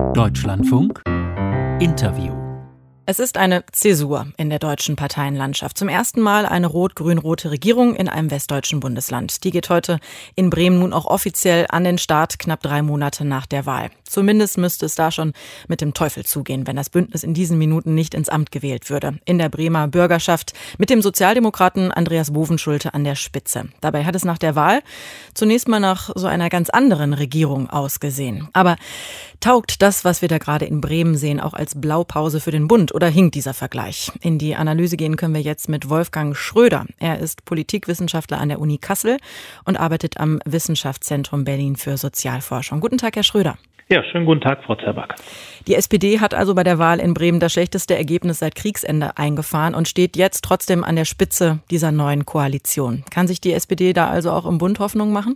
Deutschlandfunk Interview. Es ist eine Zäsur in der deutschen Parteienlandschaft. Zum ersten Mal eine rot-grün-rote Regierung in einem westdeutschen Bundesland. Die geht heute in Bremen nun auch offiziell an den Start, knapp 3 Monate nach der Wahl. Zumindest müsste es da schon mit dem Teufel zugehen, wenn das Bündnis in diesen Minuten nicht ins Amt gewählt würde. In der Bremer Bürgerschaft mit dem Sozialdemokraten Andreas Bovenschulte an der Spitze. Dabei hat es nach der Wahl zunächst mal nach so einer ganz anderen Regierung ausgesehen. Aber taugt das, was wir da gerade in Bremen sehen, auch als Blaupause für den Bund? Oder hinkt dieser Vergleich? In die Analyse gehen können wir jetzt mit Wolfgang Schröder. Er ist Politikwissenschaftler an der Uni Kassel und arbeitet am Wissenschaftszentrum Berlin für Sozialforschung. Guten Tag, Herr Schröder. Ja, schönen guten Tag, Frau Zerback. Die SPD hat also bei der Wahl in Bremen das schlechteste Ergebnis seit Kriegsende eingefahren und steht jetzt trotzdem an der Spitze dieser neuen Koalition. Kann sich die SPD da also auch im Bund Hoffnung machen?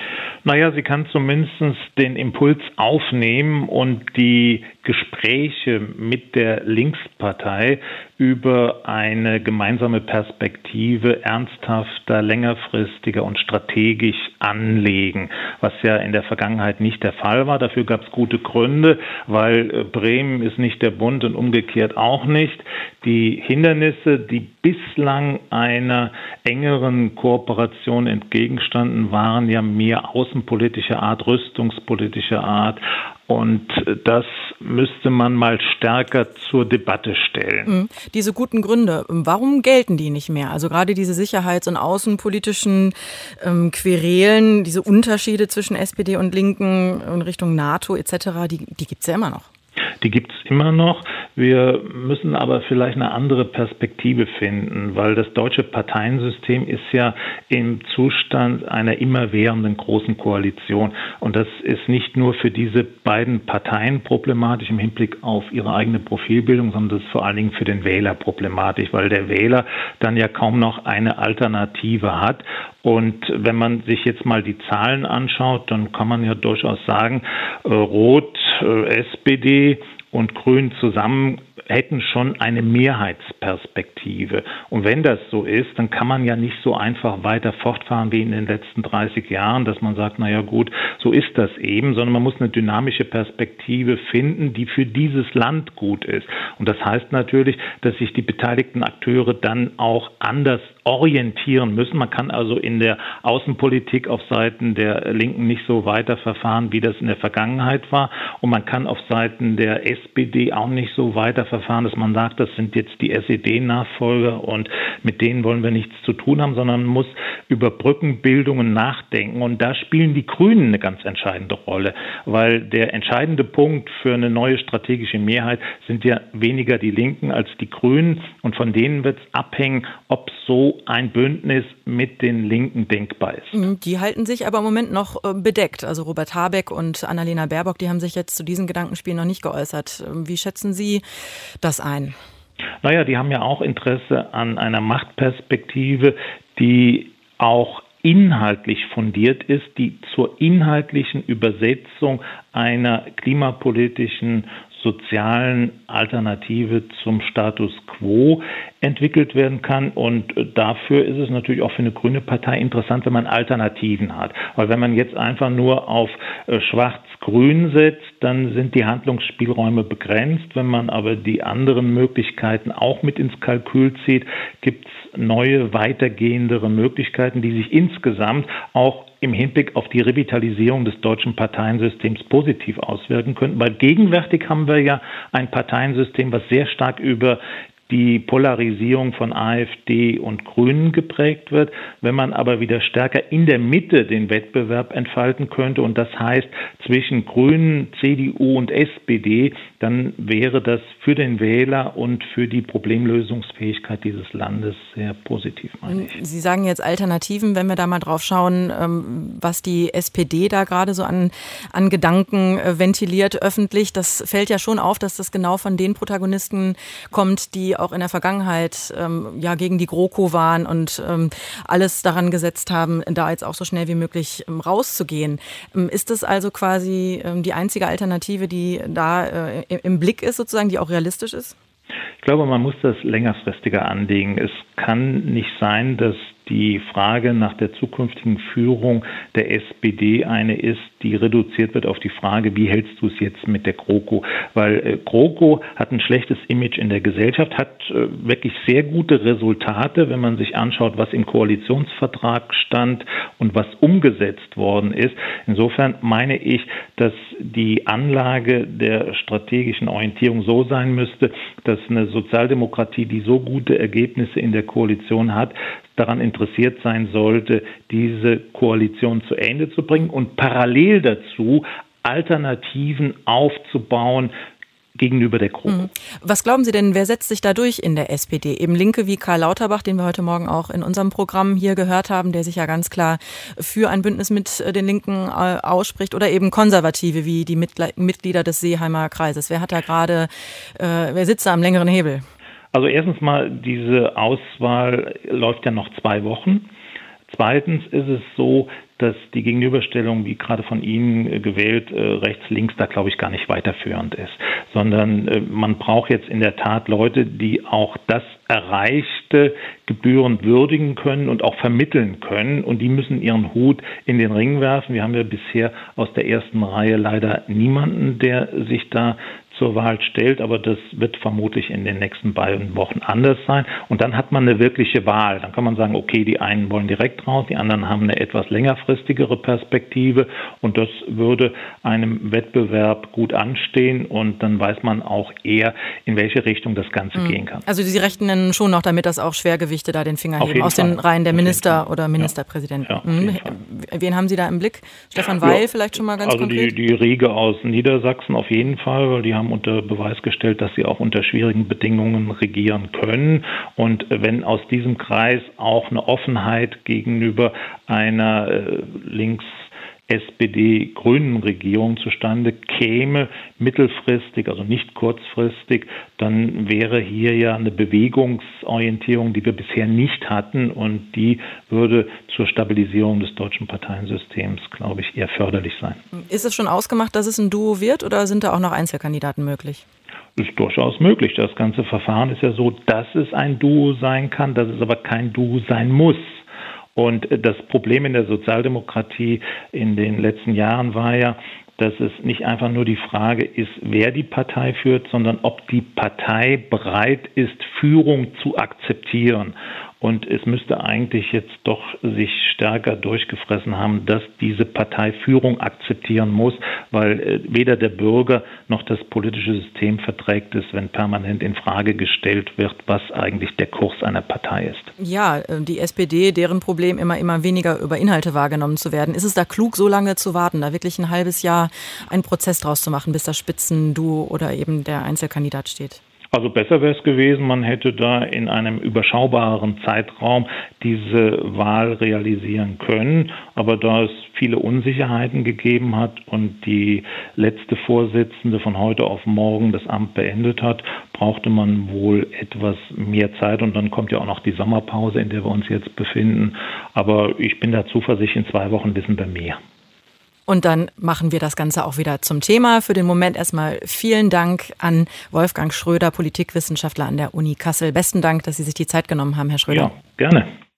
Naja, sie kann zumindest den Impuls aufnehmen und die Gespräche mit der Linkspartei über eine gemeinsame Perspektive ernsthafter, längerfristiger und strategisch anlegen, was ja in der Vergangenheit nicht der Fall war. Dafür gab es gute Gründe, weil Bremen ist nicht der Bund und umgekehrt auch nicht. Die Hindernisse, die bislang einer engeren Kooperation entgegenstanden, waren ja mehr außenpolitischer Art, rüstungspolitischer Art. Und das müsste man mal stärker zur Debatte stellen. Diese guten Gründe, warum gelten die nicht mehr? Also gerade diese sicherheits- und außenpolitischen Querelen, diese Unterschiede zwischen SPD und Linken in Richtung NATO etc., die gibt es ja immer noch. Die gibt es immer noch. Wir müssen aber vielleicht eine andere Perspektive finden, weil das deutsche Parteiensystem ist ja im Zustand einer immerwährenden großen Koalition. Und das ist nicht nur für diese beiden Parteien problematisch im Hinblick auf ihre eigene Profilbildung, sondern das ist vor allen Dingen für den Wähler problematisch, weil der Wähler dann ja kaum noch eine Alternative hat. Und wenn man sich jetzt mal die Zahlen anschaut, dann kann man ja durchaus sagen, Rot, SPD und Grün zusammen hätten schon eine Mehrheitsperspektive. Und wenn das so ist, dann kann man ja nicht so einfach weiter fortfahren wie in den letzten 30 Jahren, dass man sagt, naja gut, so ist das eben, sondern man muss eine dynamische Perspektive finden, die für dieses Land gut ist. Und das heißt natürlich, dass sich die beteiligten Akteure dann auch anders orientieren müssen. Man kann also in der Außenpolitik auf Seiten der Linken nicht so weiterverfahren, wie das in der Vergangenheit war. Und man kann auf Seiten der SPD auch nicht so weiterverfahren, dass man sagt, das sind jetzt die SED-Nachfolger und mit denen wollen wir nichts zu tun haben, sondern man muss über Brückenbildungen nachdenken. Und da spielen die Grünen eine ganz entscheidende Rolle, weil der entscheidende Punkt für eine neue strategische Mehrheit sind ja weniger die Linken als die Grünen. Und von denen wird es abhängen, ob so ein Bündnis mit den Linken denkbar ist. Die halten sich aber im Moment noch bedeckt. Also Robert Habeck und Annalena Baerbock, die haben sich jetzt zu diesen Gedankenspielen noch nicht geäußert. Wie schätzen Sie das ein? Naja, die haben ja auch Interesse an einer Machtperspektive, die auch inhaltlich fundiert ist, die zur inhaltlichen Übersetzung einer klimapolitischen sozialen Alternative zum Status quo entwickelt werden kann. Und dafür ist es natürlich auch für eine grüne Partei interessant, wenn man Alternativen hat. Weil wenn man jetzt einfach nur auf Schwarz-Grün setzt, dann sind die Handlungsspielräume begrenzt. Wenn man aber die anderen Möglichkeiten auch mit ins Kalkül zieht, gibt es neue, weitergehendere Möglichkeiten, die sich insgesamt auch im Hinblick auf die Revitalisierung des deutschen Parteiensystems positiv auswirken könnten. Weil gegenwärtig haben wir ja ein Parteiensystem, was sehr stark über die Polarisierung von AfD und Grünen geprägt wird. Wenn man aber wieder stärker in der Mitte den Wettbewerb entfalten könnte, und das heißt zwischen Grünen, CDU und SPD, dann wäre das für den Wähler und für die Problemlösungsfähigkeit dieses Landes sehr positiv, meine ich. Sie sagen jetzt Alternativen, wenn wir da mal drauf schauen, was die SPD da gerade so an Gedanken ventiliert öffentlich. Das fällt ja schon auf, dass das genau von den Protagonisten kommt, die auch in der Vergangenheit gegen die GroKo waren und alles daran gesetzt haben, da jetzt auch so schnell wie möglich rauszugehen. Ist das also quasi die einzige Alternative, die da im Blick ist, sozusagen, die auch realistisch ist? Ich glaube, man muss das längerfristiger anlegen. Es kann nicht sein, dass die Frage nach der zukünftigen Führung der SPD eine ist, die reduziert wird auf die Frage, wie hältst du es jetzt mit der GroKo? Weil GroKo hat ein schlechtes Image in der Gesellschaft, hat wirklich sehr gute Resultate, wenn man sich anschaut, was im Koalitionsvertrag stand und was umgesetzt worden ist. Insofern meine ich, dass die Anlage der strategischen Orientierung so sein müsste, dass eine Sozialdemokratie, die so gute Ergebnisse in der Koalition hat, daran interessiert sein sollte, diese Koalition zu Ende zu bringen und parallel dazu Alternativen aufzubauen gegenüber der GroKo. Was glauben Sie denn, wer setzt sich da durch in der SPD? Eben Linke wie Karl Lauterbach, den wir heute Morgen auch in unserem Programm hier gehört haben, der sich ja ganz klar für ein Bündnis mit den Linken ausspricht, oder eben Konservative wie die Mitglieder des Seeheimer Kreises. Wer hat da gerade, wer sitzt da am längeren Hebel? Also erstens mal, diese Auswahl läuft ja noch 2 Wochen. Zweitens ist es so, dass die Gegenüberstellung, wie gerade von Ihnen gewählt, rechts-links, da glaube ich gar nicht weiterführend ist, sondern man braucht jetzt in der Tat Leute, die auch das Erreichte gebührend würdigen können und auch vermitteln können, und die müssen ihren Hut in den Ring werfen. Wir haben ja bisher aus der ersten Reihe leider niemanden, der sich da zur Wahl stellt, aber das wird vermutlich in den nächsten beiden Wochen anders sein. Und dann hat man eine wirkliche Wahl. Dann kann man sagen, okay, die einen wollen direkt raus, die anderen haben eine etwas längerfristigere Perspektive, und das würde einem Wettbewerb gut anstehen, und dann weiß man auch eher, in welche Richtung das Ganze gehen kann. Also Sie rechnen schon noch damit, dass auch Schwergewichte da den Finger heben aus den Reihen der Minister oder Ministerpräsidenten. Ja, wen haben Sie da im Blick? Stefan Weil vielleicht schon mal ganz konkret? Also die Riege aus Niedersachsen auf jeden Fall, weil die haben unter Beweis gestellt, dass sie auch unter schwierigen Bedingungen regieren können. Und wenn aus diesem Kreis auch eine Offenheit gegenüber einer Links-SPD-Grünen-Regierung zustande käme, mittelfristig, also nicht kurzfristig, dann wäre hier ja eine Bewegungsorientierung, die wir bisher nicht hatten, und die würde zur Stabilisierung des deutschen Parteiensystems, glaube ich, eher förderlich sein. Ist es schon ausgemacht, dass es ein Duo wird, oder sind da auch noch Einzelkandidaten möglich? Das ist durchaus möglich. Das ganze Verfahren ist ja so, dass es ein Duo sein kann, dass es aber kein Duo sein muss. Und das Problem in der Sozialdemokratie in den letzten Jahren war ja, dass es nicht einfach nur die Frage ist, wer die Partei führt, sondern ob die Partei bereit ist, Führung zu akzeptieren. Und es müsste eigentlich jetzt doch sich stärker durchgefressen haben, dass diese Partei Führung akzeptieren muss, weil weder der Bürger noch das politische System verträgt es, wenn permanent in Frage gestellt wird, was eigentlich der Kurs einer Partei ist. Ja, die SPD, deren Problem immer weniger über Inhalte wahrgenommen zu werden. Ist es da klug, so lange zu warten, da wirklich ein halbes Jahr einen Prozess draus zu machen, bis das Spitzenduo oder eben der Einzelkandidat steht? Also besser wäre es gewesen, man hätte da in einem überschaubaren Zeitraum diese Wahl realisieren können. Aber da es viele Unsicherheiten gegeben hat und die letzte Vorsitzende von heute auf morgen das Amt beendet hat, brauchte man wohl etwas mehr Zeit. Und dann kommt ja auch noch die Sommerpause, in der wir uns jetzt befinden. Aber ich bin da zuversichtlich, in 2 Wochen wissen wir mehr. Und dann machen wir das Ganze auch wieder zum Thema. Für den Moment erstmal vielen Dank an Wolfgang Schröder, Politikwissenschaftler an der Uni Kassel. Besten Dank, dass Sie sich die Zeit genommen haben, Herr Schröder. Ja, gerne.